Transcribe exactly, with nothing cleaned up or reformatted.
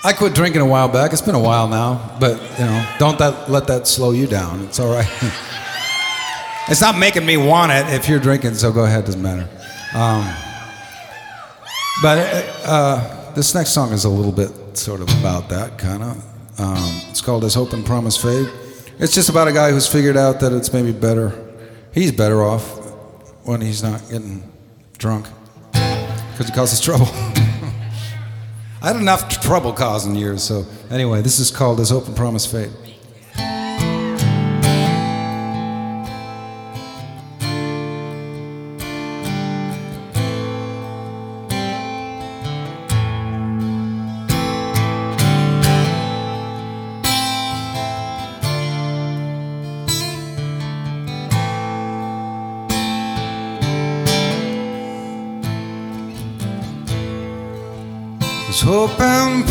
I quit drinking a while back. It's been a while now, but you know, don't that let that slow you down. It's all right. It's not making me want it if you're drinking, so go ahead. Doesn't matter. Um, but uh, this next song is a little bit sort of about that kind of. Um, it's called "As Hope and Promise Fade." It's just about a guy who's figured out that it's maybe better. He's better off when he's not getting drunk because he causes trouble. I had enough trouble causing years, so anyway, this is called As Hope and Promise Fade. There's hope and